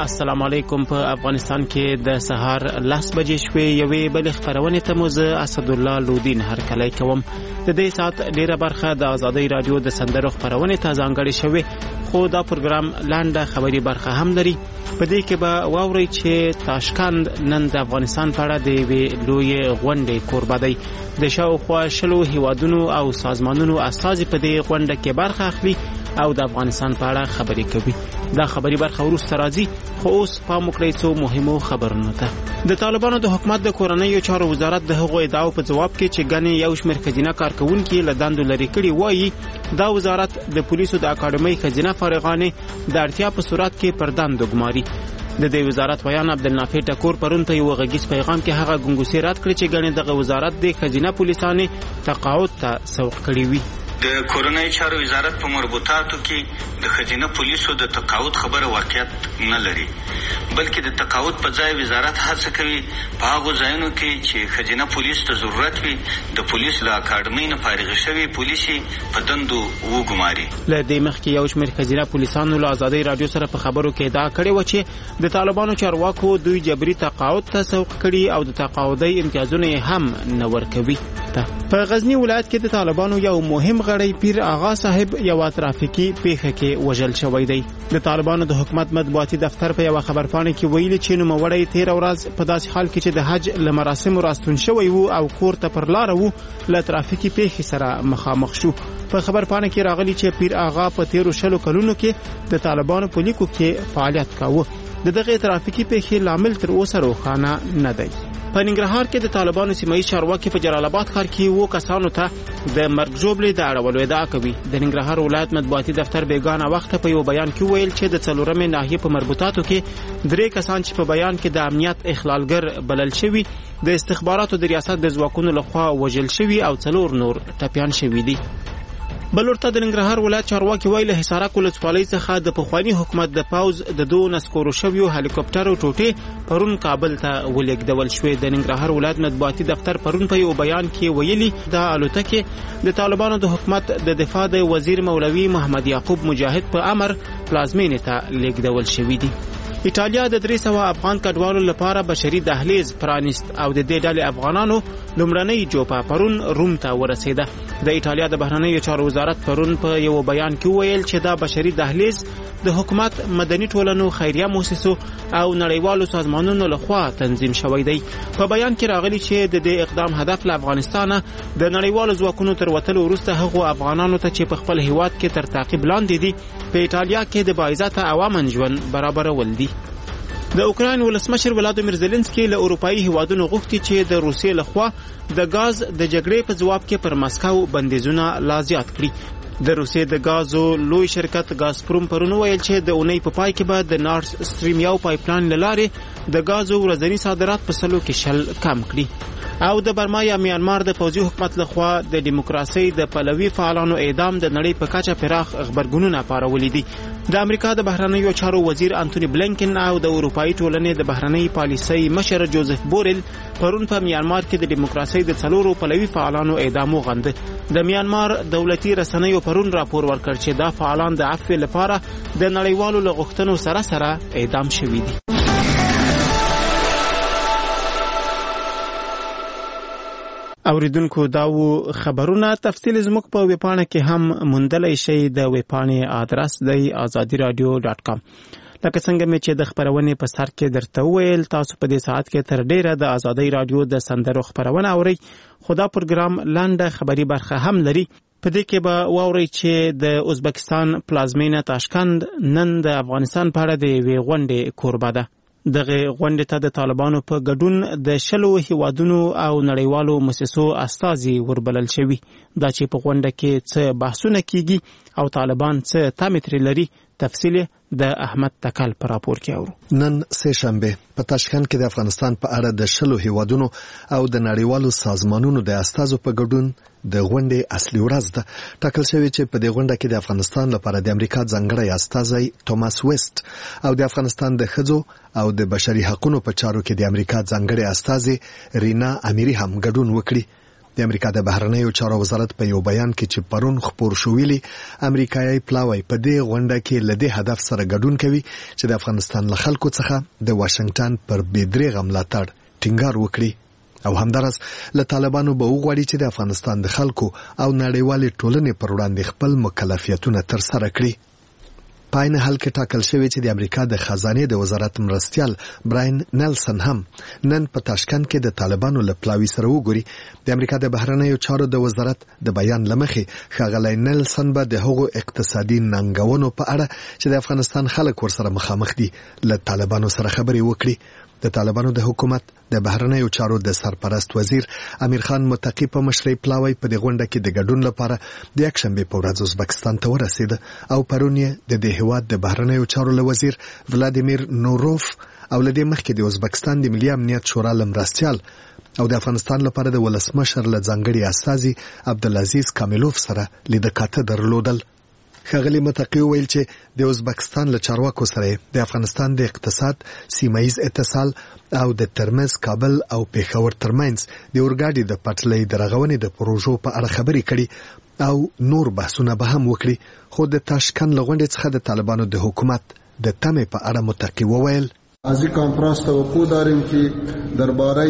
السلام علیکم. په افغانستان کې د سهار 10 بجې شوې یوې بل خبرونه ته موزه اسد الله لودین هرکلی کوم. د دې سات ډیره برخه د ازادي رادیو د سندرو خبرونه ته ځانګړې شوې، خو دا پروګرام لاندې خبري برخه هم لري. په دې کې به واوري چې تاشکند نن د افغانستان په اړه د لوی غونډې کوربه دی. د شاوخوا شلو هیوادونو او سازمانونو استازي په دې غونډه کې برخه اخلي او د افغانستان په اړه خبرې کوي. دا خبري برخه وروسته راځي، خو اوس پام وکړئ څو مهمو خبرونو ته. د طالبانو د حکومت د کورنیو چارو وزارت د هغو ادعاو په جواب کې چې ګڼې یو شمېر ښځینه کارکوونکي له دندو لرې کړي وایي دا وزارت د پولیسو د اکاډمۍ ښځینه فارغانې د اړتیا په صورت کې پر دندو ګماري. د دې وزارت ویان عبدالنافع ټکور پرون په یو غږیز پیغام کې هغه ګنګوسې رد کړې چې ګڼې دغه وزارت د ښځینه پولیسانې تقاعد ته سوق کړي وي. د کورنۍ چارو وزارت په مربوطاتو کې د ښځینه پولیسو د تقاعد خبره واقعیت نه لري، بلکې د تقاعد په ځای وزارت هڅه کوي په هغو ځایونو کې چې ښځینه پولیسو ته ضرورت وي د پولیس له اکاډمۍ نه فارغ شوي پولیسي په دندو وګماري. له دې مخکې یو شمېر ښځینه پولیسانو له ازادۍ راډیو سره په خبرو کې ادعا کړې وه چې د طالبانو چارواکو دوی جبري تقاعد ته سوق کړي او د تقاعدي امتیازونه یې هم نه ورکوي. په غزنی ولایت کې د طالبانو یو مهم غړی پیر آغا صاحب یو ترافیکي پیښه کې وژل شوی دی. د طالبانو د حکومت مطبوعاتي دفتر په یو خبرپاڼه کې ویلي چې نوموړی 13 ورځ په داسې حال کې چې د حج له مراسمو راستون شوی وو او کور ته پر لار وو له ترافیکي پیښې سره مخامخ شو. په خبرپاڼه کې راغلی چې پیر آغا په 13 کلونو کې د طالبانو په لیکو کې فعالیت کاوه. دغه ترافیکي پیښې لامل تر اوسه روښانه نه دی. په ننګرهار کې د طالبانو سیمایي چارواکي په جلال آباد ښار کې وو کسانو ته د مرګ ژوبلې د اړولو ادعا کوي. د ننګرهار ولایت مطبوعاتي دفتر بیگانه وخت په یو بیان کې ویل چې د 4مې ناحیې په مربوطاتو کې 3 کسان چې په بیان کې د امنیت اخلالګر بلل شوي د استخباراتو د ریاست د ځواکونو لخوا وژل شوي او 4 نور ټپیان شوي دي. بلورته د ننګرهار ولایت چارواکي ویل حصارک ولسوالۍ څخه د پخوانی حکومت د پاوز د 2 نسکورو شویو هلیکوپټرو ټوټې پرون کابل ته ولېږدول شوې. د ننګرهار ولایت مطبوعاتي دفتر پرون په یو بیان کې ویلي دا الوتکې د طالبانو د حکومت د دفاع د وزیر مولوي محمد یعقوب مجاهد په امر پلازمینې ته لیږدول شوې دي. ایټالیا د 300 افغان کډوالو لپاره بشري دهلیز پرانیست او د دې ډلې افغانانو لومړنۍ جوپه پرون روم ته ورسېده. د ایټالیا د بهرنیو چارو وزارت پرون په یو بیان کې ویل چې دا بشري دهلیز د حکومت، مدني ټولنو، خیریه مؤسسو او نړیوالو سازمانونو لخوا تنظیم شوی دی. په بیان کې راغلی چې د دې اقدام هدف له افغانستانه د نړیوالو ځواکونو تر وتلو وروسته هغو افغانانو ته چې په خپل هیواد کې تر تعقیب لاندې دي په ایټالیا کې د باعزته عوامن ژوند برابرول دي. د اوکراین ولسمشر ولادیمیر زيلنسکي له اروپאי هیوادونو غوښتي چې د روسیې لخوا د غاز د جګړې په جواب کې پر مسکو بندیزونه لا زیات کړي. د روسیې د غازو لوی شرکت غازپروم پرون ویل چې د اونۍ په پای کې به د نارت سټریم یو پایپلاین لاره د غازو ورځنی صادرات په 100% کم کړي. او د برما یا میانمار د پوځي حکومت لخوا د دیموکراسي د پلوي فعالانو اعدام د نړۍ په کچه پراخ خبرګونونه پارولې دي. د امریکا د بهرنیو چارو وزیر انټونی بلینکن او د اروپאי ټولنې د بهرنۍ پالیسۍ مشر جوزف بورل پرون په میانمار کې د دیموکراسي د 4 پلوي فعالانو اعدام وغنده. د میانمار دولتي رسنیو پرون راپور ورکړ چې دا فعالان د عفو لپاره د نړیوالو لغښتنو سره اعدام شوي دي. اوریدونکو داو خبرونه تفصیل زموږ په ویبپاڼه کې هم موندلای شئ. د ویبپاڼې آدرس دی azadiradio.com. لکه څنګه مې چې د خبرونې په سر کې درته ویل، تاسو په دې ساعت کې تر ډیره د ازادي رادیو د سندرو خبرونه اورئ. خدا پروګرام لاندې خبري برخه هم لري. په دې کې به واورئ چې د ازبکستان پلازمینه تاشکند نن د افغانستان په اړه د غونډې کوربه ده. دغه غونډې ته د طالبانو په ګډون د 10 هیوادونو او نړیوالو مؤسسو استازي وربلل شوي. دا چې په غونډه کې څه بحثونه کیږي او طالبان څه تامتري لري، تفصیل د احمد تکل پر راپور کې اورو. نن سه شنبه په تاشکند کې د افغانستان په اړه د 10 هیوادونو او د نړیوالو سازمانونو د استازو په ګډون د غونډې اصلي ورځ ده. ټاکل شوی چې په دې غونډه کې د افغانستان لپاره د امریکا ځانګړی استازی توماس ویست او د افغانستان د ښځو او د بشري حقوقو په چارو کې د امریکا ځانګړی استازی رینا امیری هم ګډون وکړي. د د امریکا د بهرنیو چارو وزارت په یو بیان کې چې پرون خبر شو ویلي امریکایي پلاوی په دې غونډه کې لدې هدف سره ګډون کوي چې د افغانستان له خلکو څخه د واشنگټن پر بېدریغه ملاتړ ټینګار وکړي او همدارس له طالبانو به وغواړي چې د افغانستان د خلکو او نړیوالې ټولنې پر وړاندې خپل مکلفیتونه ترسره کړي. په عین حال کې ټاکل شوی چې د امریکا د خزانې د وزارت مرستیال براین نیلسن هم نن په تاشکند کې د طالبانو له پلاوی سره وګوري. د امریکا د بهرنیو چارو د وزارت د بیان لمخې ښاغلی نیلسن به د هغو اقتصادي ننګونو په اړه چې د افغانستان خلک ورسره مخامخ دي له طالبانو سره خبرې وکړي. د طالبانو د حکومت د بهرنیو چارو د سرپرست وزیر امیر خان متقی په مشرۍ پلاوی په دې غونډه کې د ګډون لپاره د یکشنبه په ورځ ازبکستان ته ورسید او پرون یې د دې هیواد د بهرنیو چارو له وزیر ولادیمیر نوروف او له دې مخکې د ازبکستان د ملي امنیت شورا لمرستیال او د افغانستان لپاره د ولسمشر له ځانګړي استازي عبدالعزیز کاملوف سره لیدکاته درلودل. ښاغلي متقی ویل چې د ازبکستان له چارواکو سره د افغانستان د اقتصاد، سیمایي اتصال او د ترمز کابل او پېښور ترمنځ د اورګاډي د پټلۍ د رغونې د پروژو په اړه خبرې کړي او نور بحثونه به هم وکړي. خو د تاشکند له غونډې څخه د طالبانو د حکومت د تمې په اړه متقی وویل از این کنفرانس توقع داریم که درباره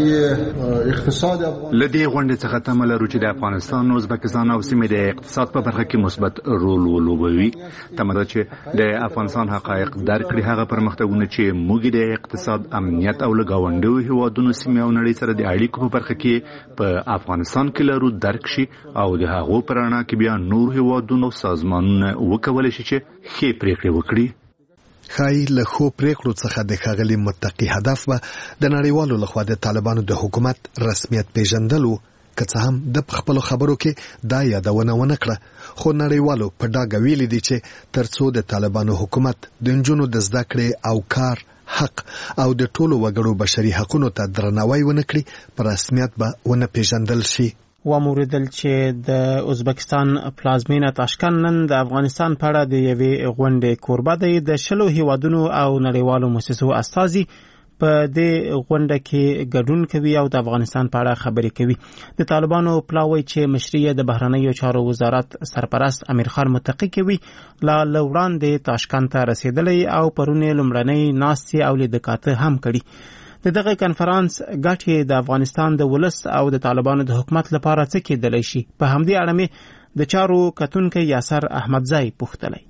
اقتصاد لدی غونډې څخه تمه لرو چې د افغانستان، ازبکستان او سیمې د اقتصاد په برخه کې مثبت رول ولوبوي. تمه ده چې د افغانستان حقایق درک کړي، هغه پرمختګونه چې موږ د اقتصاد، امنیت او لګاونډیو هیوادونو، سیمې او نړۍ سره د اړیکو په برخه کې په افغانستان کې لرو درک شي او د هغو پر اړه کې بیا نور هیوادونو او سازمانونه وکولای شي چې ښې پریکړې وکړي. خای له خو پریکړو څخه د ښاغلي متقی هدف به د نړیوالو لخوا د طالبانو د حکومت رسمیت پیژندلو، که څه هم د خپلو خبرو کې دا یادونه ونه کړه. خو نړیوالو په ډاګه ویلي دي چې ترڅو د طالبانو حکومت د نجونو د زده کړې او کار حق او د ټولو وګړو بشري حقوقو ته درناوی ونه کړي، په رسمیت به ونه پیژندل شي. وموریدل چې د ازبکستان پلازمینه تاشکند نن د افغانستان په اړه د یوې غونډې کوربه دی. د 20 هیوادونو او نړیوالو مؤسسو استازي په دې غونډه کې ګډون کوي او د افغانستان په اړه خبرې کوي. د طالبانو پلاوی چې مشري د بهرنیو چارو وزارت سرپرست امیر خان متقی کوي لا وړاندې تاشکند ته رسیدلی او پرونی لومړنۍ ناستې او لیدکاته هم کړي. دغه کنفرانس ګټې د افغانستان د ولس او د طالبانو د حکومت لپاره څه کېدلی شي؟ په همدې اړه مې د چارو کتونکی یاسر احمدزی پوښتلی.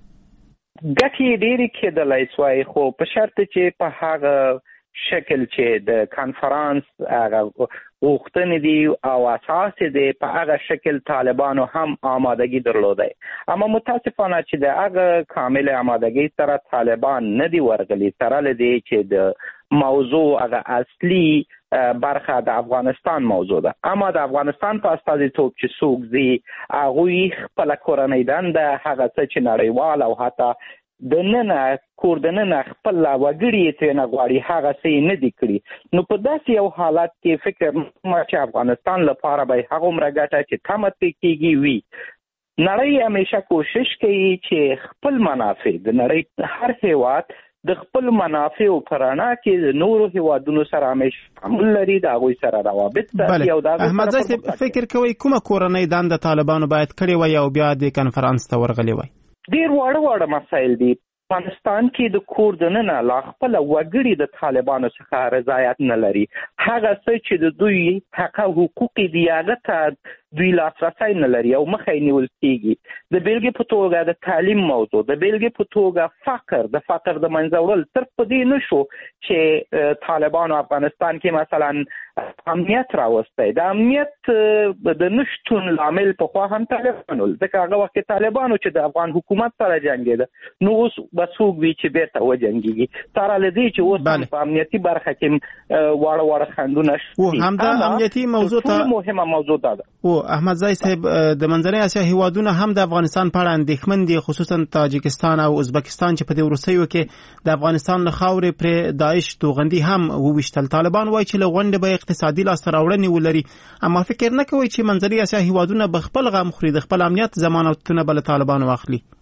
ګټې ډېرې کېدلی شوی، خو په شرط چې په هغه شکل چې د کنفرانس هغه غوښتنې دي او اساس دی په هغه شکل طالبانو هم آمادگی درلوده. اما متاسفانه چې د هغه کامل آمادگی سره طالبان نه دی ورغلي، سره لدی چې د موضوع هغه اصلي برخه د افغانستان موضوع ده. اما د افغانستان په استازیتوب چې څوک ځي هغوی خپله کورنۍ دنده، هغه څه چې نړیوال او حتی د نن کور د نن خپل وګړي ته نه غواړي هغه څه نه دي کړی. نو په داسې یو حالت کې فکر ما چې افغانستان لپاره به هغه عمره ګټه چې تمه کېږي وي. نړۍ همیشه کوشش کوي چې خپل منافع د نړۍ هر هیواد د خپل منافع پر اړه کې نورو هیوادونو سره همیشه تعامل لري، د هغوی سره روابط ساتي او دا احمدزی فکر کوي کومه کورنۍ دنده طالبانو باید کړې وي او بیا د کنفرانس ته ورغلي وي؟ ډیر واړه مسایل دي. افغانستان کې د کور دننه لا خپل وګړي د طالبانو څخه رضایت نه لري. هغه څه چې د دوی حق او حقوق دي هغه ته دوی لاسرسی نه لري او مخه یې نیول کېږي. د بیلګې په توګه د تعلیم موضوع، د بیلګې په توګه د فقر د منځه وړل، صرف په دې نشو چې طالبانو افغانستان کې مثلا امنیت راوستی. د امنیت د نشتون لامل پخوا هم طالبانو، ځکه هغه وخت طالبانو چې د افغان حکومت سره جنګېده، نو اوس به څوک وي چې بیرته وجنګېږي. سره له دې چې اوس په امنیتي برخه کې واړه خنډونه شته. همدا امنیتي موضوع ته مهمه موضوع ده. احمدزی صاحب، د منځنۍ اسیا هیوادونه هم د افغانستان په اړه اندېښمن دي، خصوصا تاجکستان او ازبکستان چې په دې وروستیو کې د افغانستان له خاورې پر داعش توغندي هم وویشتل. طالبان وایي چې له غونډې به اقتصادي لاسته راوړنې ولري، اما فکر نه کوي چې منځنۍ اسیا هیوادونه به خپل غم خوري، د خپل امنیت ضمانتونه به له طالبانو واخلي.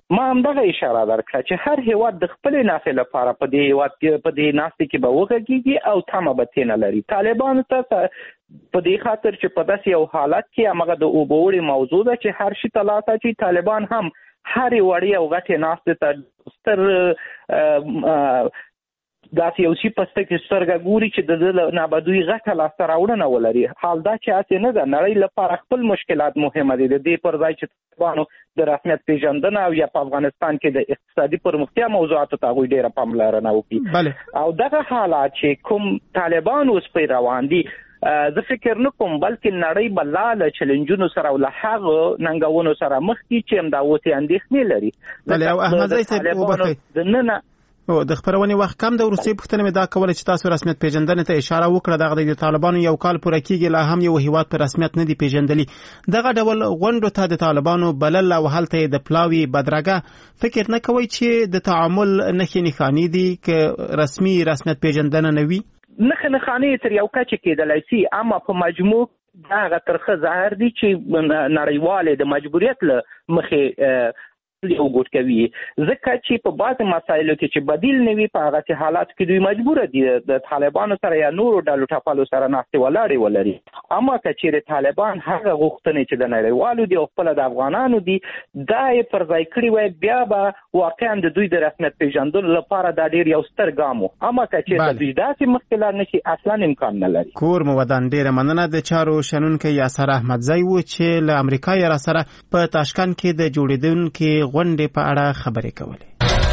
ما هم دغه اشاره درکړه چې هر هیواد د خپل نافع لپاره په دې هیواد کې په دې ناستې کې به وغږیږي او تمه به ترې نه لري. طالبانو ته په دې خاطر چې په داسې یو حالت کې همغه د اوبوړې موضوع ده چې هر شي ته لاس اچوي. طالبان هم هرې وړې او غټې ناستې ته ستر داسې یو شي پسته کې سترګه ګوري چې د نابدوي غټه لاسته راوړنه ولري. حال دا چې هسې نه ده، نړۍ لپاره خپل مشکلات مهمه دي. د دې پر ځای چې طالبانو د رسمیت پیژندنه او یا په افغانستان کې د اقتصادي پرمختیا موضوعاتو ته هغوی ډېره پاملرنه وکړي. او دغه حالات چې کوم طالبان اوس پرې روان دي، زه فکر نه کوم بلکې نړۍ به لا له چلنجونو سره او له هغو ننګونو سره مخ کړي چې همداوسې اندېښنې لري. او احمدزی صاحب د ننه د خبرونې وخت کم د وروستۍ پوښتنه مې دا کوله چې تاسو رسمیت پیژندنې ته اشاره وکړه. دغه د طالبانو یو کال پوره کېږي، لا هم یو هیواد په رسمیت نه دی پیژندلی. دغه ډول غونډو ته د طالبانو بلل او هلته د پلاوي بدرګه فکر نه کوي چې د تعامل نښې نښانې دي که رسمیت پیژندنه نه وي؟ نښانې تر یو کچې کېدلی سي، اما په مجموع دغه ترخه ظاهر دي چې نړیوالې د مجبوریت له مخې یو ګوټ کوي، ځکه چې په بعض مسایلو کې چې بدیل نه وي په هغه حالات کې دوی مجبور دي د طالبانو سره یا نورو ډلو ټپلو سره ناستې ولاړې ولري. اما که چیرې طالبان هغه غوښتنې چې د نړیوالو دي او خپل د افغانانو دي دا یې پر ځای کړي وای، بیا به واقعا د دوی د رسمیت پیژندلو لپاره دا ډېر یو ستر ګام و. اما که چیرې دوی داسې مخکې لاړ نه شي اصلا امکان نه لري. کور مو ودان ډېره مننه د چارو شنونکی یاسر احمدزی و چې له امریکا یې راسره په تاشکند کې د جوړېدونکې غونډې په اړه خبرې کولې.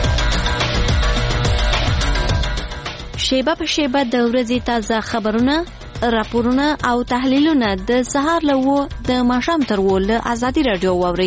شیبه په شیبه د ورځې تازه خبرونه، راپورونه او تحلیلونه د سهار له 9 د ماښام تر 10 له ازادي رادیو واورئ.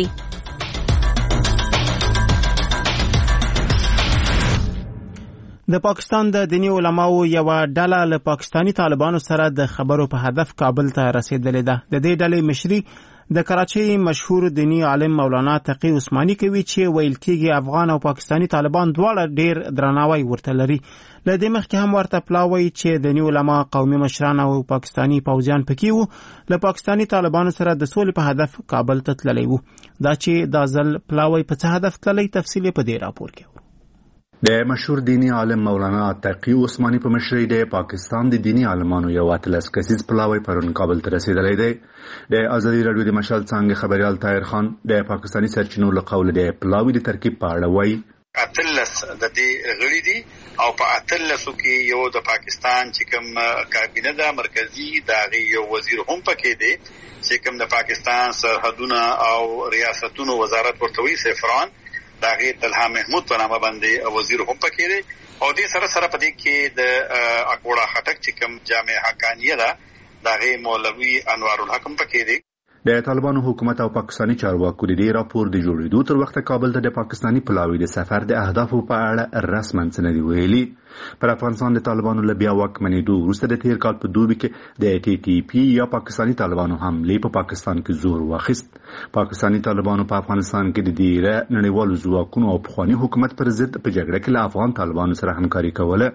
د پاکستان د دینی علماو یو ډله له پاکستانی طالبانو سره د خبرو په هدف کابل ته رسیدلې ده. د دې ډلې مشري د کراچۍ مشهور دینی عالم مولانا تقی عثماني کوي چې ویل کېږي افغان او پاکستانی طالبان دواړه ډېر درناوی ورته لري. له دې مخکې هم ورته پلاوی چې دینی علما، قومي مشران او پاکستانی پوځیان پکې وو له پاکستانی طالبانو سره د سولې په هدف کابل ته تللی وو. دا چې دا ځل پلاوی په څه هدف تللی تفصیل په دې راپور کې. د مشهور دینی عالم مولانا تقی عثماني په مشرۍ د پاکستان د دینی عالمانو یو اتلس کسیز پلاوی پرون کابل ته رسیدلی دی. د ازادي رادیو د مشال څنګه خبريال طاهر خان د پاکستانی سرچینو له قوله د پلاوی د ترکیب په اړه وایي. اتلس د دې غړي دي او په اتلسو کې یو د پاکستان چې کوم کابینه ده مرکزی دا غي یو وزیر هم پکې دی چې کوم د پاکستان سرحدونه او ریاستونو وزارت ورته وی سفران دا غي طلحه محمود په نامه باندې وزیر هم پکې دی او دې سره سره په دې کې د اکوړه خټک چې کوم جامع حقانیه ده دا غي مولوی انوار الحق پکې دی. د طالبانو حکومت او پاکستانی چارواکو د دې راپور د جوړېدو تر وخته کابل ته د پاکستانی پلاوی د سفر د اهدافو په اړه رسماً څه نه دی ویلي. پر افغانستان د طالبانو له بیا واکمنېدو وروسته د تیر کال په دوبي کې د ټي ټي پي یا پاکستانی طالبانو حملې په پاکستان کې زور واخیست. پاکستانی طالبانو په افغانستان کې د ډیره نړیوالو ځواکونو او پخوانی حکومت پر ضد په جګړه کې له افغان طالبانو سره همکاري کوله.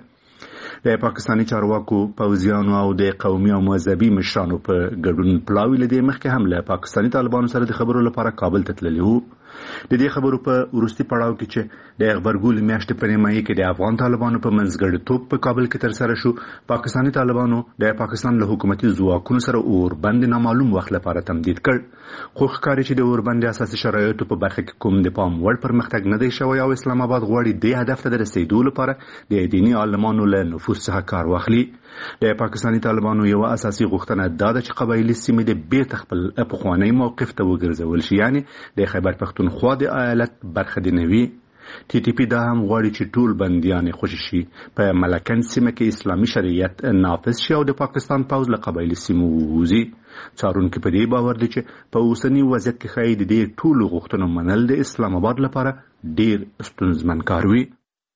د پاکستانی چارواکو، پوځیانو او د قومي او مذهبي مشرانو په ګډون پلاوی له دې مخکې هم له پاکستانی طالبانو سره د خبرو لپاره کابل ته تللی وو. د دې خبرو په وروستي پړاو کې چې د خبرګول میاشتې په نیمایي کې د افغان طالبانو په منځګړیتوب په کابل کې تر سره شو، پاکستانی طالبانو د پاکستان له حکومتي ځواکونو سره اوربند نامعلوم وخت لپاره تمدید کړ. خو ښکاري چې د اوربند اساسي شرایطو په برخه کې کوم د پام وړ پرمختګ نه دی شوی او اسلام آباد غواړي د هدف ته د رسیدو لپاره د دینی عالمانو له نفوذ څخه کار واخلي. د پاکستانی طالبانو یو اساسي غوښتنه دا ده چې قبایلي سیمې د بیرته خپل پخوانی موقف ته وګرځول شي، یعنی د خیبر پختونخوا د ایالت برخه دی نوي. ټي ټي پی دا هم غواړي چې ټول بندیان خوشي شي، په ملکن سیمه کې اسلامي شریعت نافذ شي او د پاکستان پوځ له قبایلي سیمو ووځي. څارونکي په دې باور دي چې په اوسني وضعیت کې ښایي د دې ټولو غوښتنو منل د اسلام آباد لپاره ډیر ستونزمن کار وي.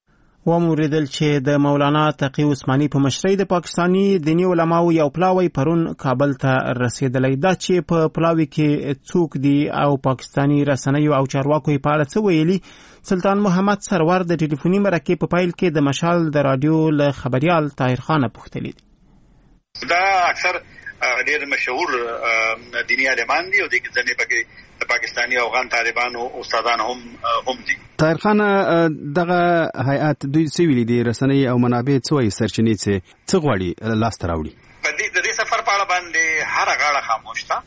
وموریدل چې د مولانا تقی عثماني په مشرۍ د پاکستانی دینی علماو یو پلاوی پرون کابل ته رسیدلی. دا چې په پلاوی کې څوک دي او پاکستانی رسنیو او چارواکو په اړه څه ویلي، سلطان محمد سرور د ټلیفوني مرکې په پیل کې د مشال د رادیو له خبريال طاهر خان پوښتلی دي. دا اکثر ډېر مشهور دیني عالمان دي او د ځنې پکې د پاکستاني او افغان طالبانو استادان هم دي. طاهر خان دغه هیئات دوی څه ویلي دي رسنۍ او منابع څه وایي سرچینې څه غواړي لاسته راوړي؟ د دې سفر په اړه باندې هر غاړه خاموش ده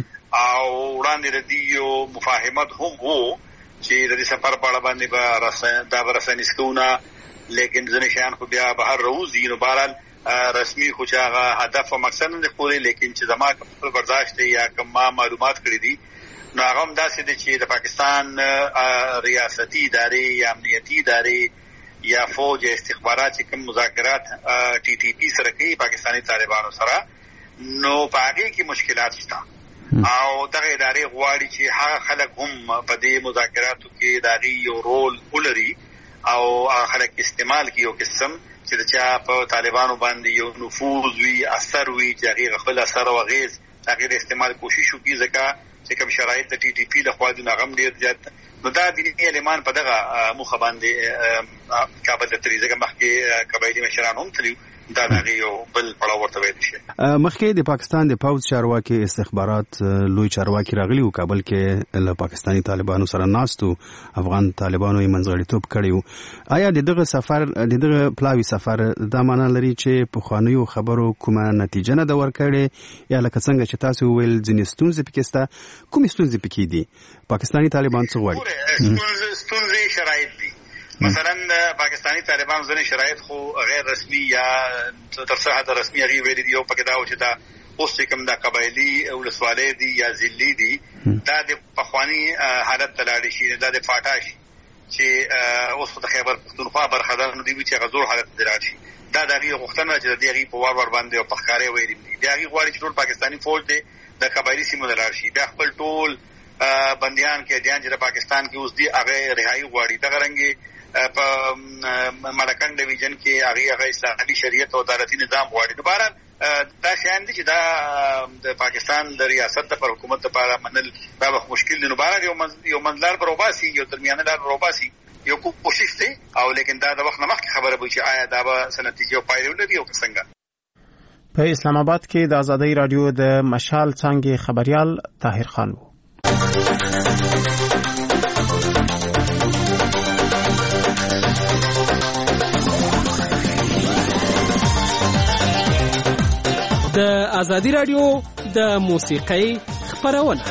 او وړاندې د دې یو مفاهمت هم وو چې د دې سفر په اړه باندې به رسنۍ سکونه لیکن ځینې شیان خو بیا بهر راوځي نو بهرحال رسمي خو چې هغه هدف او مقصد نه دی خوري لیکن چې زما خپل برداشت یا کوم معلومات کړی دي نو هغه هم داسې دي چې د پاکستان ریاستي ادارې یا امنیتي ادارې یا فوج استخبارات چې کوم مذاکرات ټي ټي پی سره کوي پاکستاني طالبانو سره نو په هغې کې مشکلات شته او دغه ادارې غواړي چې هغه خلک هم په دې مذاکراتو کې د هغې یو رول ولري او هغه خلک استعمال کړي یو قسم چې د چا په طالبانو باندې یو نفوذ وي اثر وي چې هغې خپل اثر او اغېز هغې د استعمال کوشش وکړي ځکه چې کوم شرایط د ټي ټي پي لخوا دي هغه هم ډېر زیات نو دا دیني عالمان په دغه موخه باندې کابل ته تللي ځکه مخکې قبایلي مشران هم تللي دا د هغې یو بل پړاو ورته ویلی شي. مخکې د پاکستان د پوځ چارواکي استخبارات لوی چارواکي راغلي وو کابل کې له پاکستاني طالبانو سره ناست وو افغان طالبانو یې منځغړیتوب کړی وو. آیا د دغه سفر د دغه پلاوي سفر دا معنا لري چې پخوانیو خبرو کومه نتیجه نه ده ورکړې یا لکه څنګه چې تاسو وویل ځینې ستونزې پکې شته کومې ستونزې پکې دي پاکستاني طالبان څه غواړي؟ ستونزې شرایط دي مثلا پاکستاني طالبان ځینې شرایط خو غیر رسمي یا تر څه حد رسمي هغې ویلي دي یو پکې دا و چې دا اوس چې کوم دا قبایلي ولسوالۍ دي یا ضلعي دي دا د پخواني حالت ته لاړې شي دا د فاټا شي چې اوس د خیبر پښتونخوا برخه ده نو دوی وي چې هغه زوړ حالت ته لاړ شي دا د هغې غوښتنه چې د دې هغې په وار باندې او په ښکاره ویلي دي د هغې غواړي چې ټول پاکستاني فوج دی د قبایلي سیمو ته لاړ شي بیا خپل ټول بندیان قیدیان چې د پاکستان کې اوس دي هغه رهایي غواړي دغه رنګې په مړکن ډیویژن کې هغه اسلامي شریعت او عدالتي نظام غواړي. دوباره دا شیان دي چې دا د پاکستان د ریاست د حکومت لپاره منل دا به مشکل دي. نو بهر یو منځلار به روباسي یو درمیانه لار روباسي یو کوشش دی او لیکن دا د وخت نه مخکې خبره به چې آیا دا به څه نتیجه او پایله ولري او که څنګه. په اسلام آباد کې د ازادۍ رادیو د مشال څانګې خبريال طاهر خان و. د ازادي رادیو د موسیقۍ خبرونه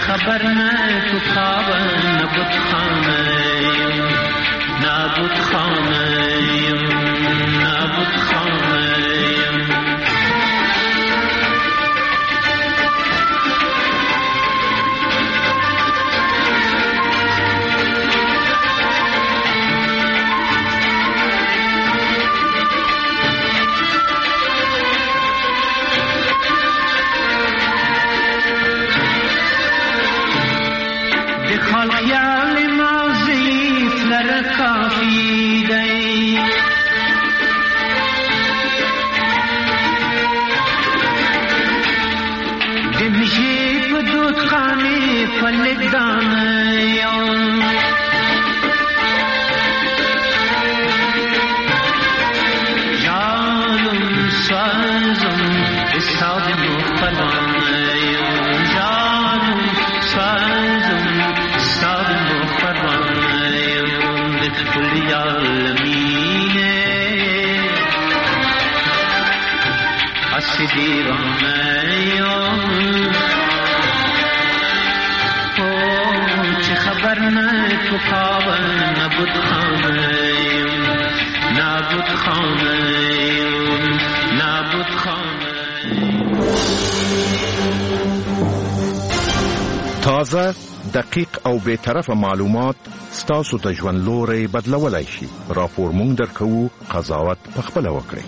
خبر نه تو خواب نبود خانه نبود خانه نبود خانه خیال ماضی فلر کافی دی دمشی بدود خانی فلدان یون جانم سازم استاد مفلان یون جانم سازم چه خبر نه تو خواب نبود خانه نبود خانه نبود خانه تازه دقیق او به طرف معلومات ستاسو ته ژوند لوري بدلولای شي. راپور مونږ درکو، قضاوت په خپل وکړئ.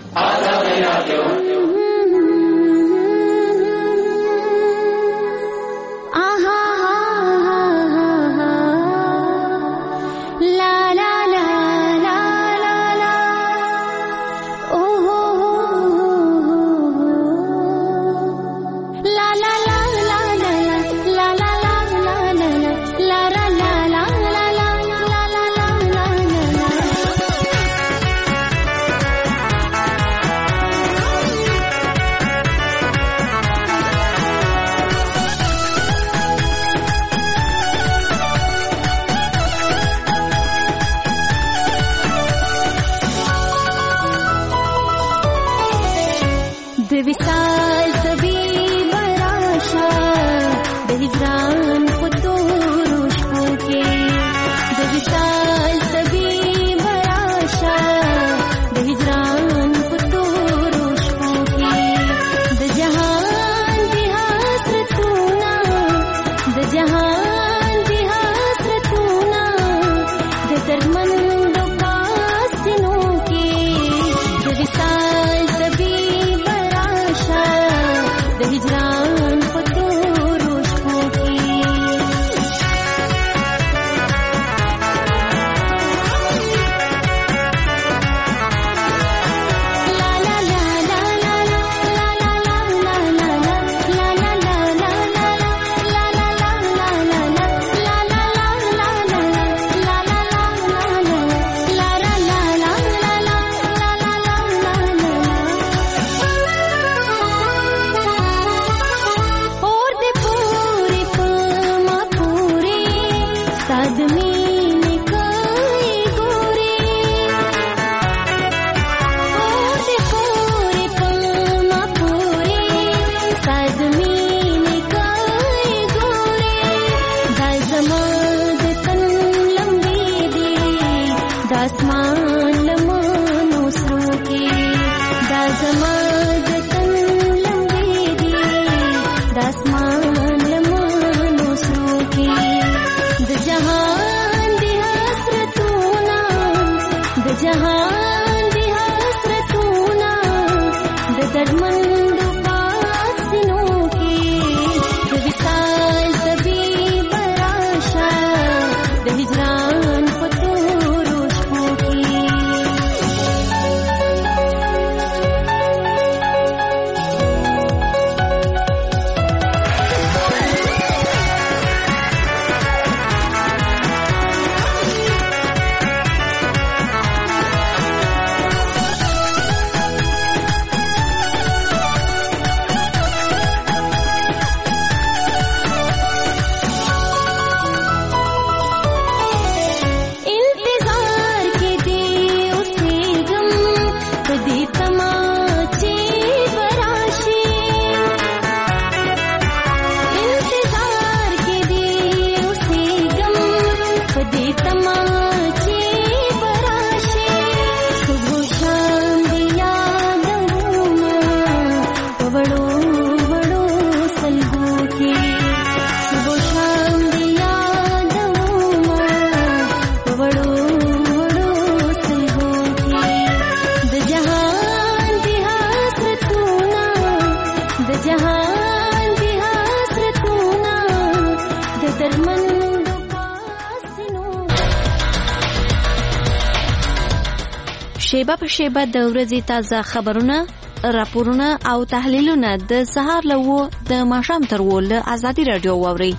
شیبه په شیبه د ورځې تازه خبرونه، راپورونه او تحلیلونه د سهار له 9 د ماښام تر 10 له ازادي رادیو واورئ.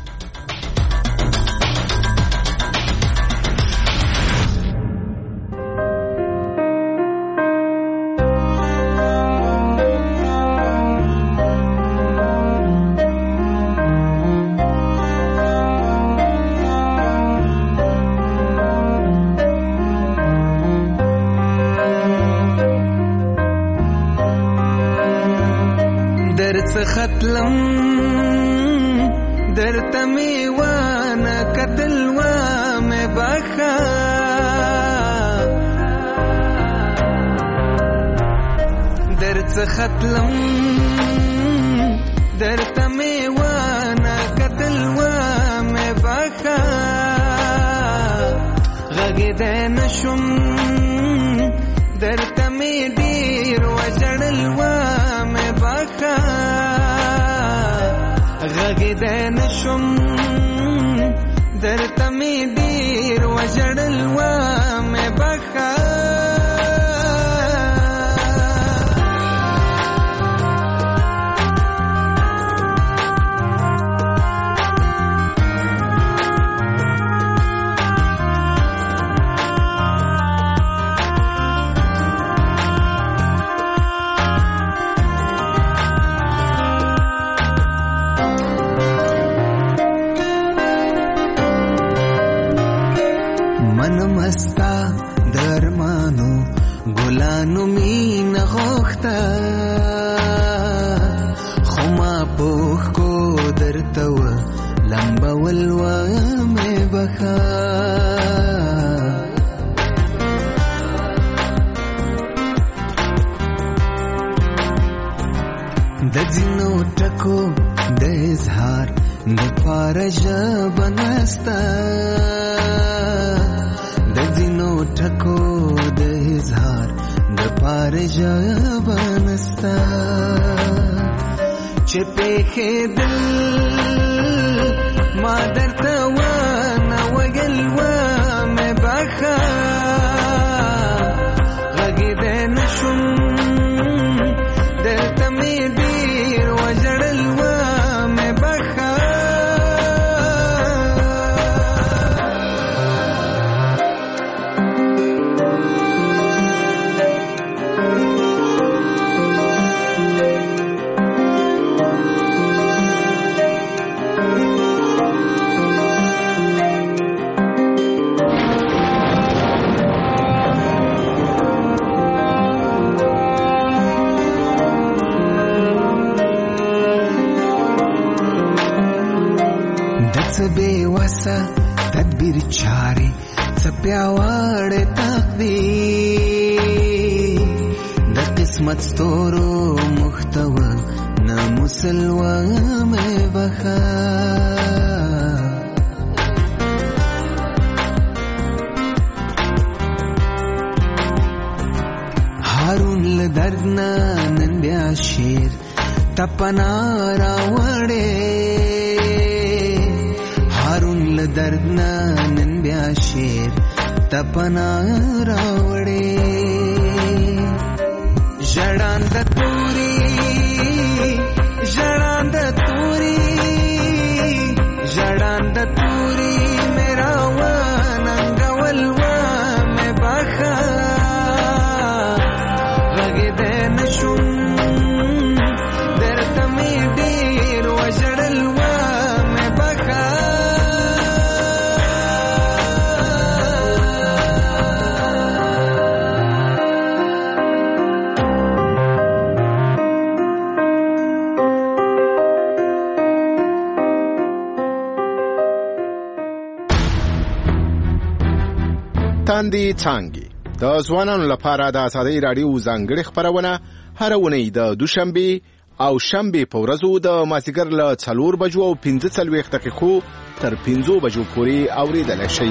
ختلم درته میوانه قتل و مې بخا درته ختلم درته میوانه قتل و مې بخا غږېدی نشم درته مې ډېر وژړل و مې بخا غږېدی نشم درته مې ډېر وژړل و مې بخا ګلانو مینه غوښته خو ما پوښ کو درته و لمبول و مې بخا د ځینو ټکو د اظهار د پاره ژبه نسته د ځینو ټکو د اظهار د پاره ژبه نسته چې پېښېدل ما درته ونه ویل و مې بخا غږېدی نشم درته مې ډېر وژړل و مې بخا تدبیر چاري څپیاوړې تقدیر د قسمت ستورو محتوا نه مسلوه مې بخا هارون له درد نه نن بیا شیر تپنا راوړې درد نن بیا شیر تپنا راوړې ژړاند توري ژړاند توري ژړاند توري میرا وننګول و مې بخا غږېدی نشم درته مې ډېر وژړل و مې بخا تاندې څانګې د ځوانانو لپاره د ازادۍ راډیو ځانګړې خپرونه هر اونۍ د دوشنبه او شنبه په ورځو د مازیګر له 4 بجو او 15 دقیقو تر 15 بجو پورې اوریدل شي.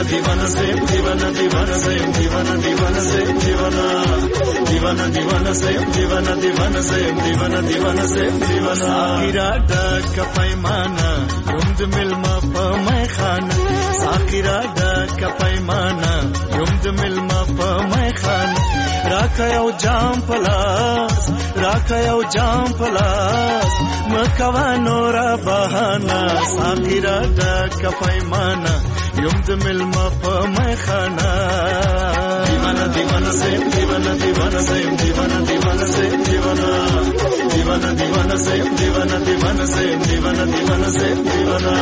دیوانه زیم دیوانه دیوانه زیم دیوانه دیوانه زیم دیوانه دیوانه زیم دیوانه دیوانه زیم دیوانه دیوانه زیم دیوانه ساقیرا ډک پیمانه یم د ملما په میخانه ساقیرا ډک پیمانه یم د ملما په میخانه راکه یو جام پلاس راکه یو جام پلاس مکوا نورا بهانا ساقیرا ډک پیمانه یم د ملما په میخانه دیوانه دیوانه زیم دیوانه دیوانه زیم دیوانه دیوانه زیم دیوانه دیوانه دیوانه زیم دیوانه دیوانه زیم دیوانه دیوانه زیم دیوانه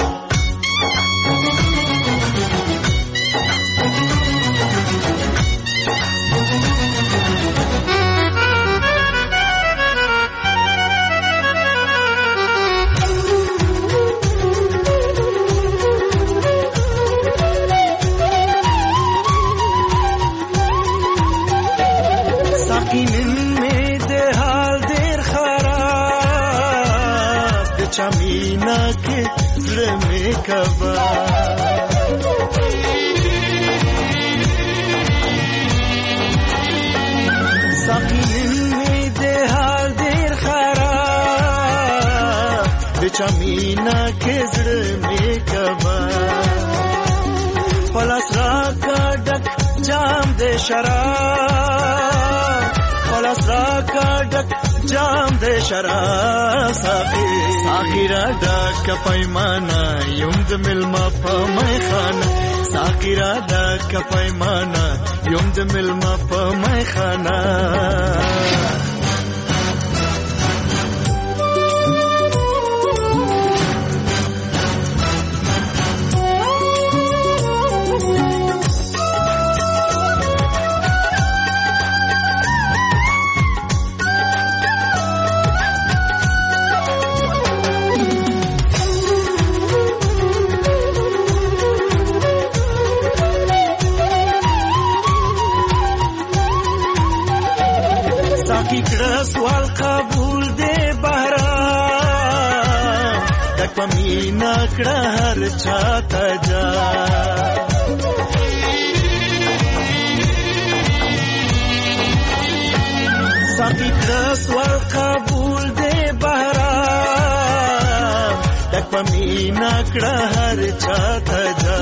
چمینا کې زړه مې کبا ساقین مې د حال ډېر خراب د چمینا کې زړه مې کبا پلاس راکا ډک جام د شراب پلاس راکا ډک جام د شراب ساقیرا ډک پیمانه یم د ملما په میخانه ساقیرا ډک پیمانه یم د ملما په میخانه سوال قبول دے بہرام ڈک پمینا کڑا ہر چاہتا جا ساقی کڑا سوال قبول دے بہرام ڈک پمینا کڑا ہر چاہتا جا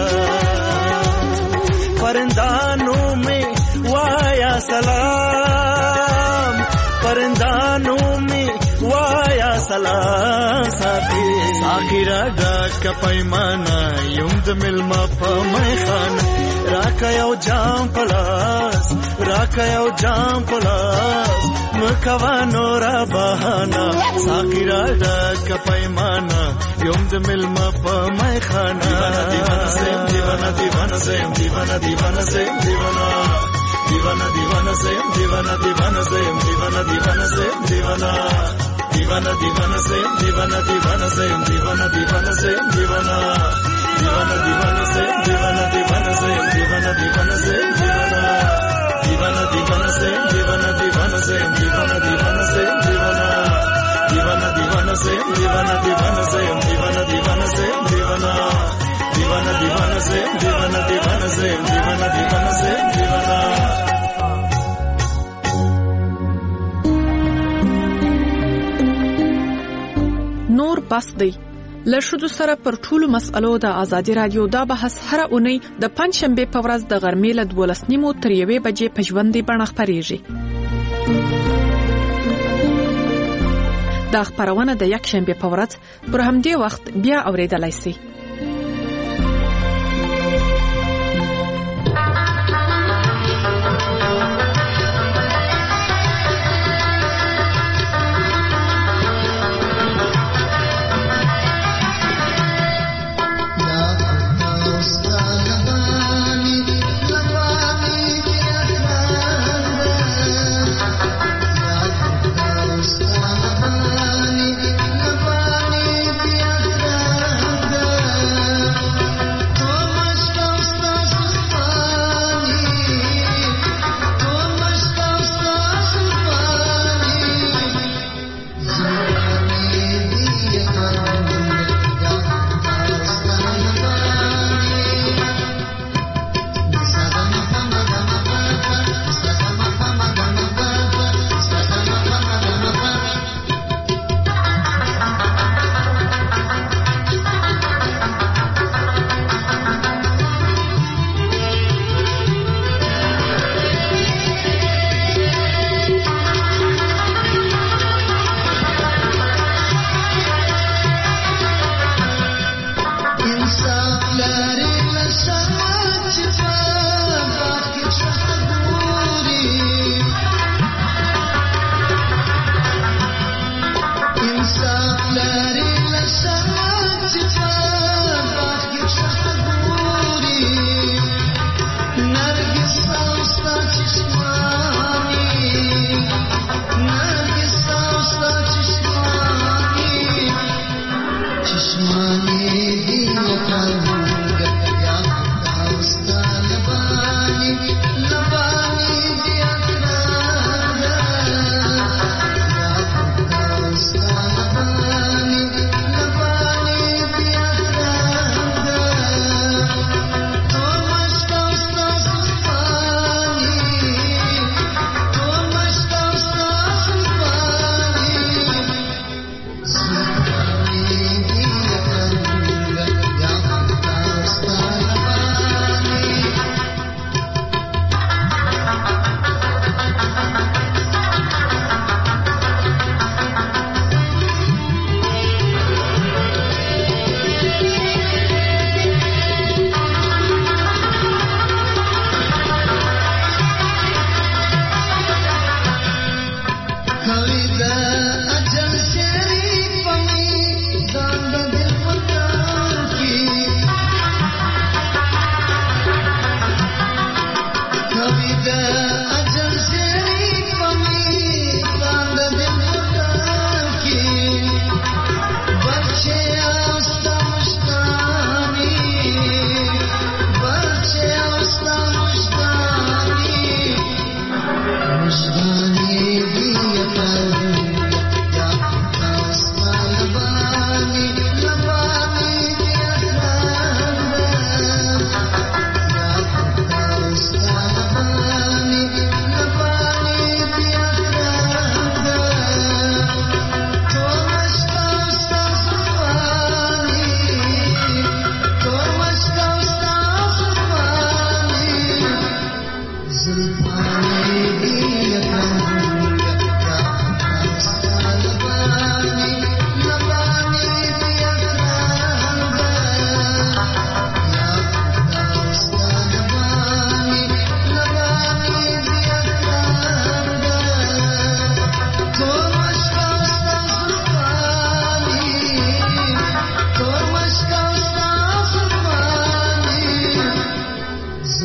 پرندانوں میں وایا سلام پرندانوں میں وایا سلام ساقیرا ډک پیمانه یم د ملما په میخانه راکه یو جام پلاس راکه یو جام پلاس مکوا نورا بهانا ساقیرا ډک پیمانه یم د ملما په میخانه دیوانه زیم دیوانه دیوانه زیم دیوانه دیوانه زیم دیوانه دیوانه دیوانه زیم دیوانه دیوانه زیم دیوانه دیوانه زیم دیوانه دیوانه دیوانه زیم دیوانه دیوانه زیم دیوانه دیوانه زیم دیوانه دیوانه دیوانه زیم دیوانه دیوانه زیم دیوانه دیوانه زیم دیوانه دیوانه دیوانه زیم دیوانه دیوانه زیم دیوانه دیوانه زیم دیوانه دیوانه دیوانه زیم دیوانه دیوانه زیم دیوانه دیوانه زیم دیوانه دیوانه دیوانه زیم دیوانه دیوانه زیم دیوانه دیوانه زیم دیوانه نور بس دی لښودو سره پر ټولو مسألو د ازادي رادیو دا بحث هر اونۍ د پنځشنبه په ورځ د غرمې له 12:30 تر 1 بجې په ژوندۍ بڼه خپرېږي. دا خبرونه د یکشنبه په ورځ پر همدې وخت بیا اوریدلای شئ.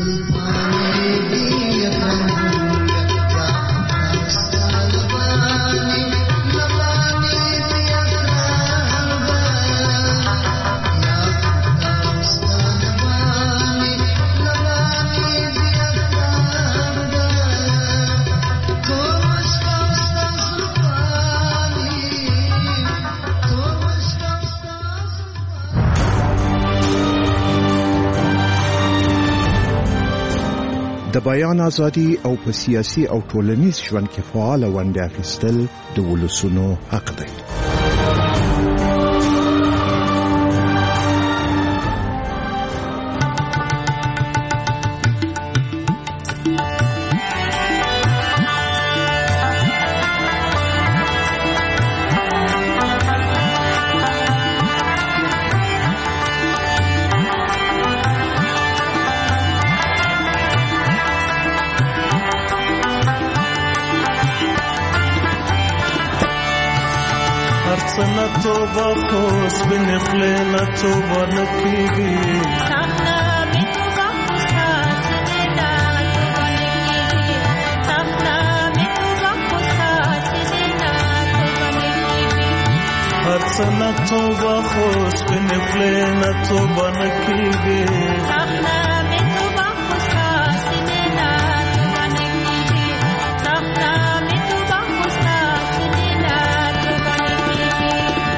د بیان ازادي او په سیاسي او ټولنیز ژوند کې فعال ونډه اخیستل د ولسونو حق دی. توبه خوش بنخله نه توبه نکیږي صحنا می توبه خوشاس دینا توبه نکیږي صحنا می توبه خوشاس دینا توبه نکیږي هر څه نه توبه خوش بنخله نه توبه نکیږي صحنا می توبه خوشاس دینا توبه نکیږي صحنا می توبه خوشاس دینا توبه نکیږي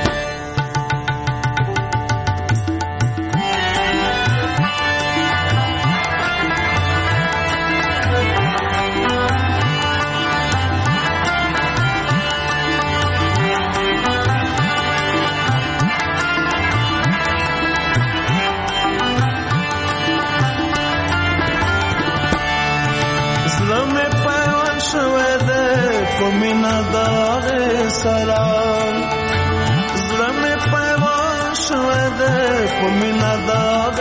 مینا داغ سلام زلم پیوان شوه ده مینا داغ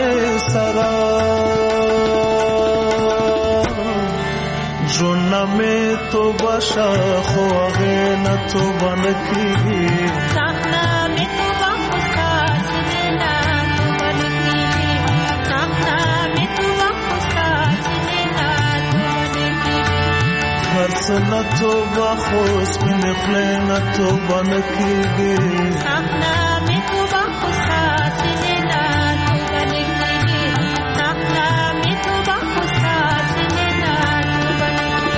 سلام جونا میں تو بشا خواهی نہ تو بنکی صحنا میں تو بخشاس دینا تو بنکی صحنا میں تو بخشاس دینا تو بنکی هر سنة توبة خوش من خلينا توبة نكيجي صحنا میں تو بخشاس دینا تو بنکی صحنا میں تو بخشاس دینا تو بنکی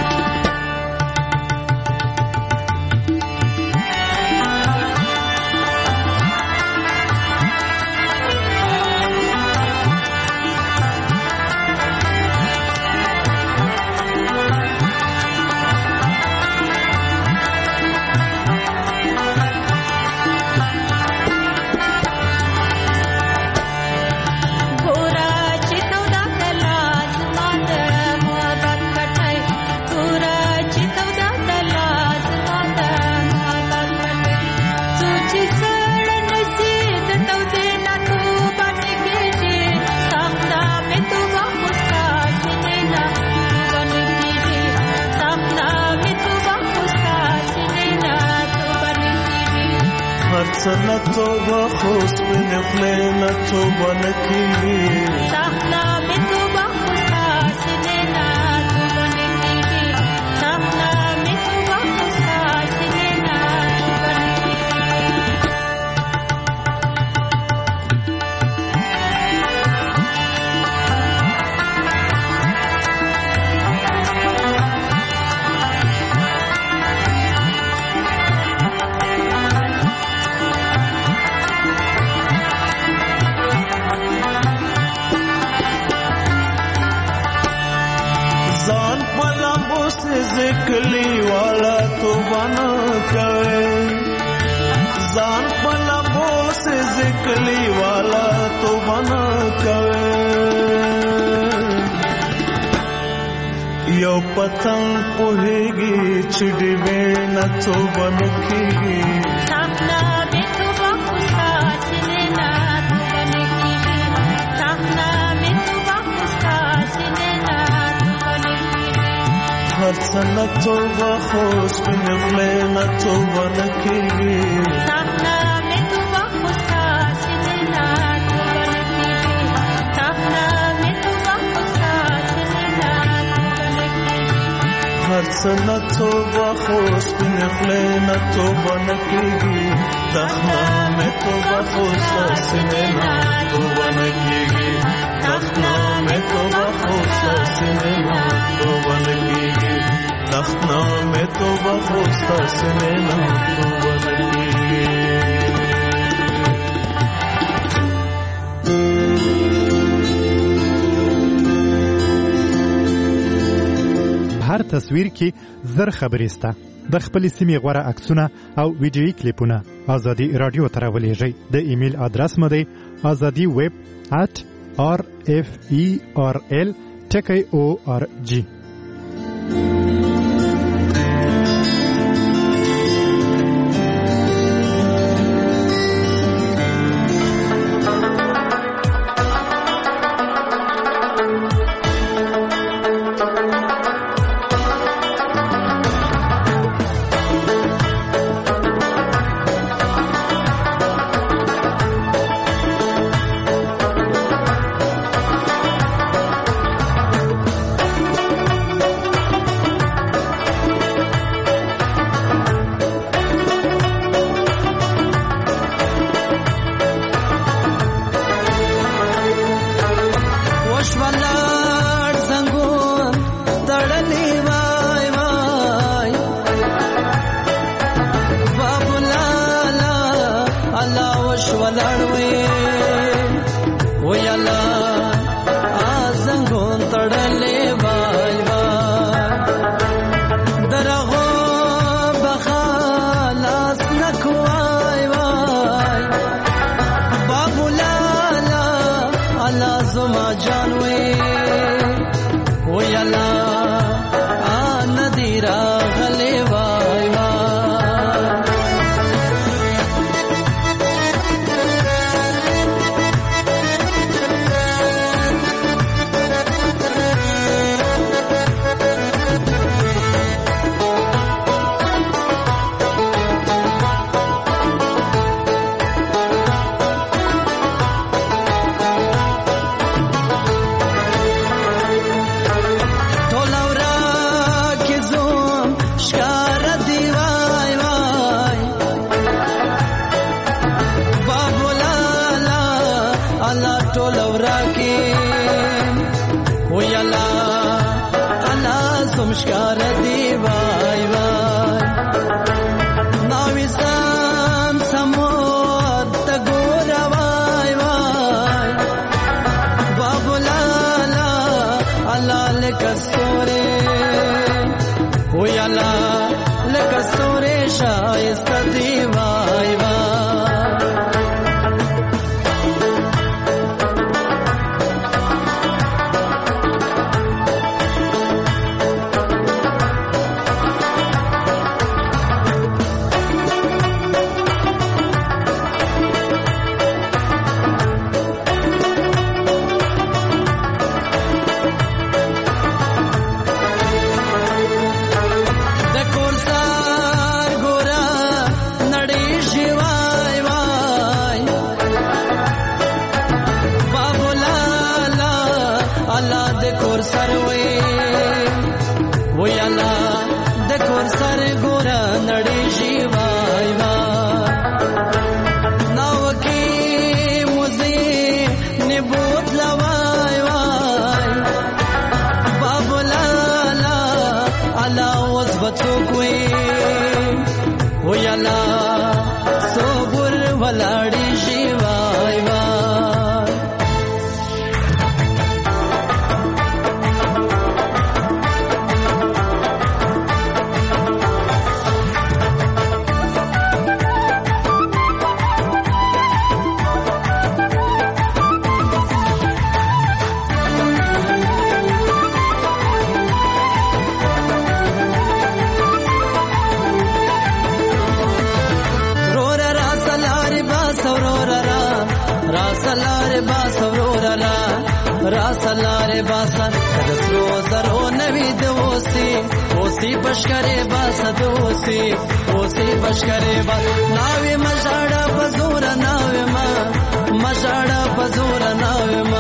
سنة توبة خوش من خلينا توبة نكيجي صحنا میں تو بخشاس دینا تو بنکی صحنا میں تو بخشاس دینا تو بنکی ذکلی والا تو بنا کرے زان پلمبو سے ذکلی والا تو بنا کرے یو پتنگ پوہے گی چڑی بے نہ تو بنکی صحنا میں تو بخشاس دینا تو بنکی صحنا میں تو بخشاس دینا تو بنکی هر سنة توبة خوش من خلينا توبة نكيجي صحنا میں تو بخشاس دینا تو بنکی صحنا میں تو بخشاس هرڅه نه توبه خو سپین خلې نه توبه نه کېږي دخنا مې توبه خو ساسنې نه توبه نه کېږي دخنا مې توبه خو ساسنې نه توبه نه کېږي دخنا مې توبه خو ساسنې نه توبه نه کېږي. هر تصویر کې زر خبرې سته. د خپل سیمې غوره عکسونه او ویډیویي کلیپونه ازادي رادیو ته راولېږئ. د ایمیل ادرس مو دی azadiweb@referl.org.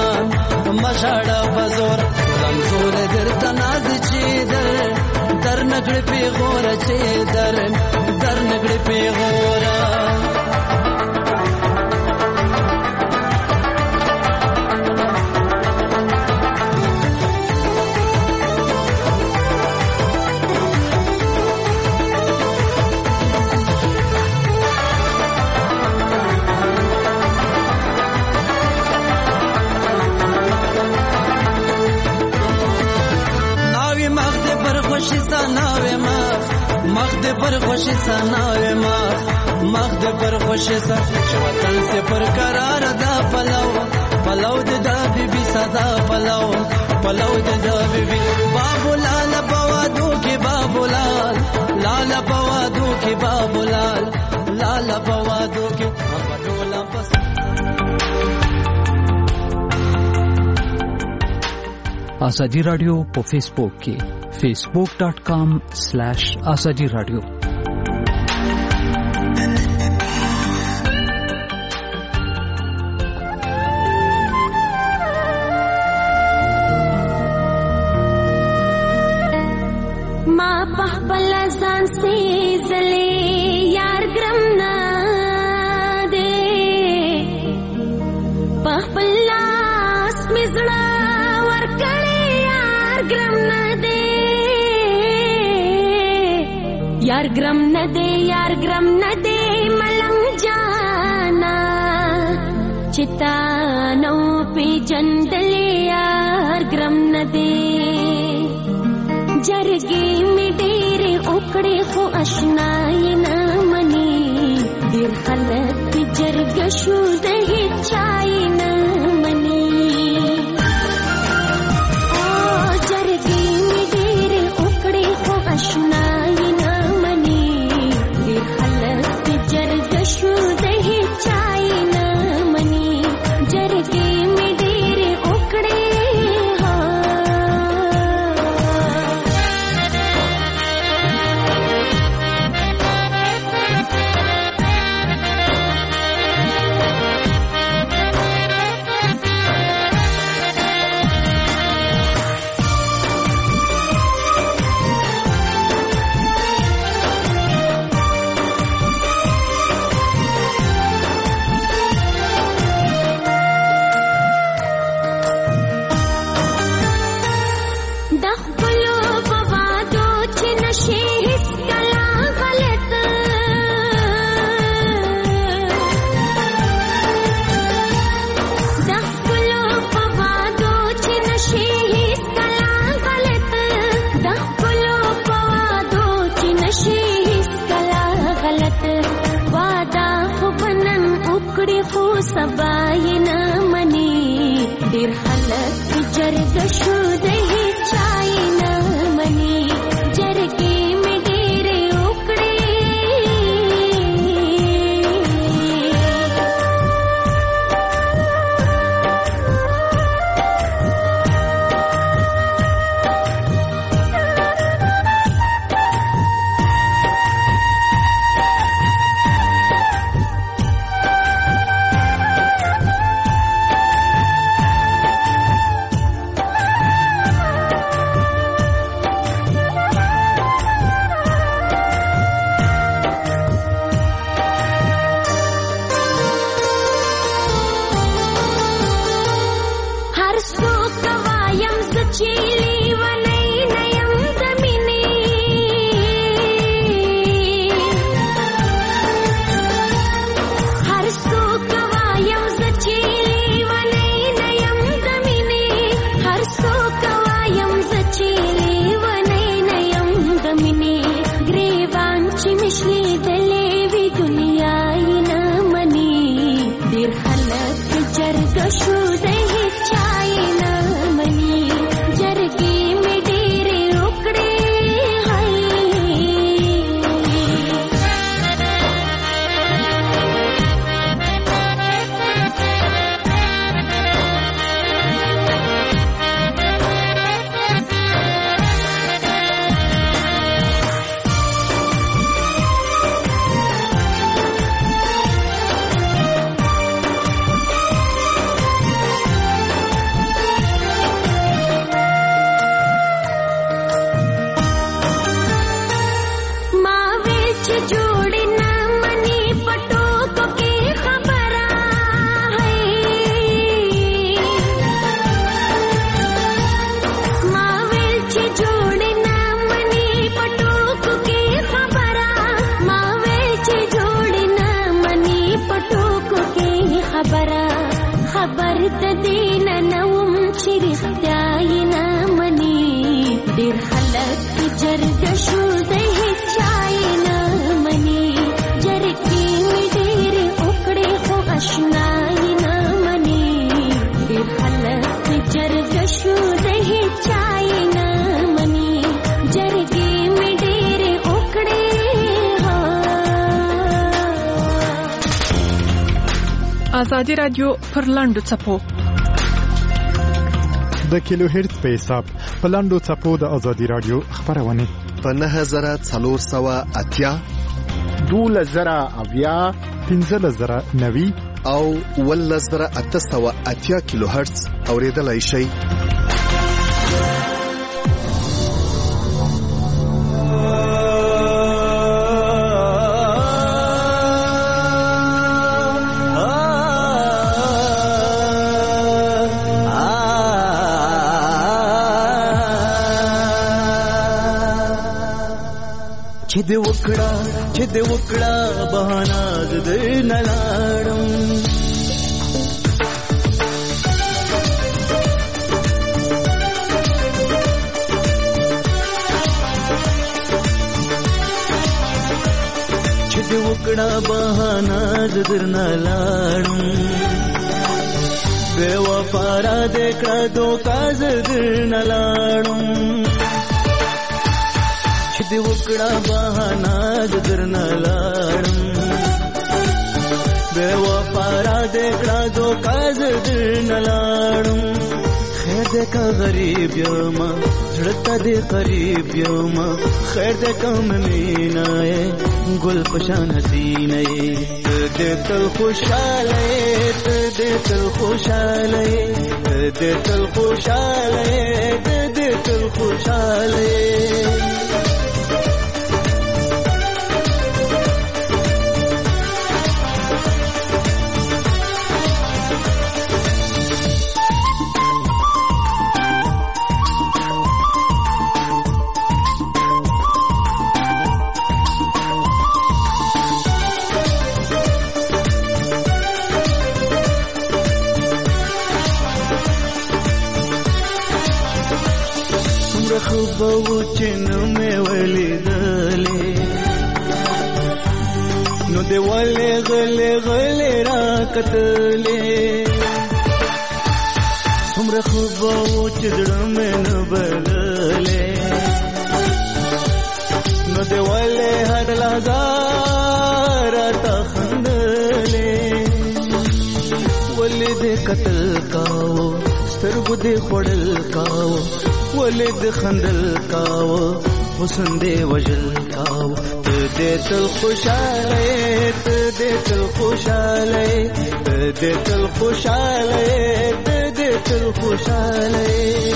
مشاړه بزور رمزور درته ناز چی در نه خوشی سناوی مخ دې پر خوشی سناوی مخ دې پر خوشی سن وطن سے پر قرار دا پلو دې دا بیبي صدا پلو دې دا بیبي بابو لال بوادو کې بابو لال بوادو کې بابو لال بوادو کې ابدولا پس آزادی رادیو په فیسبوک کې facebook.com/azadi radio ما پخپل ځان سي زلي یار ګرم نه دے پخپل لاس مزړه ور کړې یار ګرم نه دے یار ګرم نه دے ملنګ جانا چتا نو پی جندل یار ګرم نه دے جرګي می ډېر اوکړې خو آشنای نه مني ډېر خلک جرګ شو د هچای نه مني جرګي می ډېر اوکړې خو آشنای نه مني ډېر خلک جرګ شو د هچای نه مني جرګي می ډېر اوکړې سبای نه مني ډېر خلک جرګ شو د هچای نه مني جرګې مې ډېرې وکړې जर्ग शो د هچای نه منی جرګې می ډېر وکړې خو آشنای نه منی ډېر خلک جرګ شو د هچای نه منی جرګې می ډېر وکړې آزادي رادیو پر لاندو چپو د کیلو هرتز په حساب په لاندو چپو د آزادي رادیو خبرونه په 9480 12090 15090 او 11880 کیلو هرتز اوریدلای شئ. چې د وکړه بهانا د نلاړم چې د وکړه بهانا د نلاړم بے وفا را دکړه دوکا ز نلاړم د وکړه بهانا د درنه لاړم بے وفا را دکړه دوکا ز درنه لاړم خیر دې کا غریب یم زړه دې قریب یم خیر دې کم مینای ګل پشان حسینه دې تل خوشاله دې تل خوشاله دې تل خوشاله دې تل خوشاله بوچن میں ولی دلے نو دے والے غلے غلے را قتلے سمر خوب چڑ میں نو بدلے نو دے والے ہر لہزار تخندلے ولی دے قتل کاو سترگو دے خوڑل کاو ولد خندل کاو حسن دے وجل کاو دے تل خوشالے دے تل خوشالے دے تل خوشالے دے تل خوشالے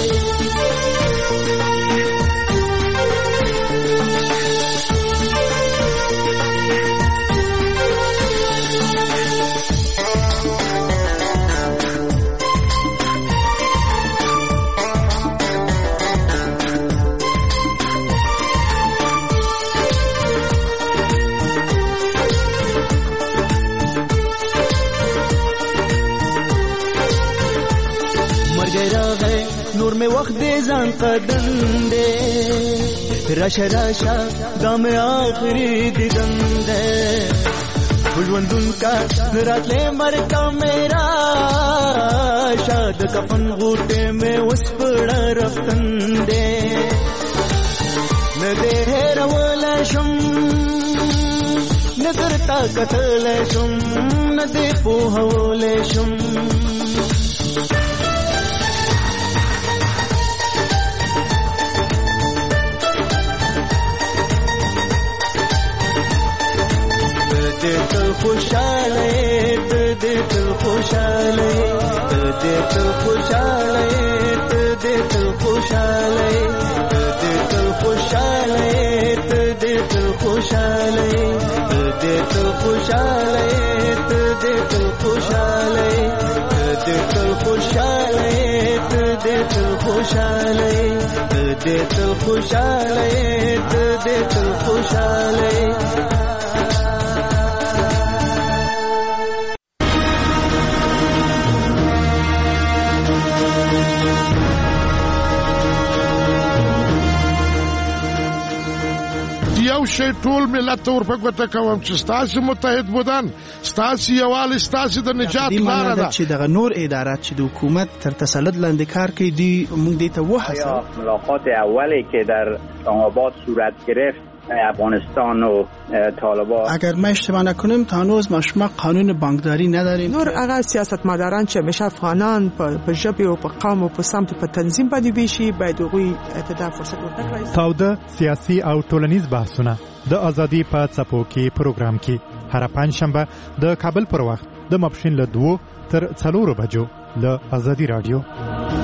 نور میں وقت دے زان قدم دے راشا راشا دام آخری دیدن دے بلوندن کا رات لے مر کا میرا شاد کفن غوٹے میں وسپڑا رفتن دے ندے رولا شم ندرتا قتل شم ندے پوہول شم دے تل خوشالے دے تل خوشالے دے تل خوشالے دے تل خوشالے دے تل خوشالے دے تل خوشالے دے تل خوشالے دے تل خوشالے دے تل خوشالے دے تل خوشالے دے تل خوشالے دے تل خوشالے یو شی ټول ملت ته ورپګوته کوم چې ستاسو متحد بودن ستاسو یووالی ستاسو د نجات لاره ده. چې دغه نور ادارات چې د حکومت تر تسلط لاندې کار کوي دی موږ دې ته وهڅوو. ملاقات اولی که در اسلام‌آباد صورت گرفت افغانستان و طالبان، اگر ما اشتباه نکنیم تا هنوز ما قانون بانکداری نداریم. نور هغه سیاستمداران چې همیشه افغانان په ژبه او په قوم او په سمت په تنظیم باندې ویشي باید هغوی ته فرصت ورکړي. تاوده سیاسي او ټولنیز بحثونه د ازادي په څپو کې پروګرام کې هر پنځشنبه د کابل پر وخت د ماپښین له 2 تر 4 بجو له ازادي رادیو.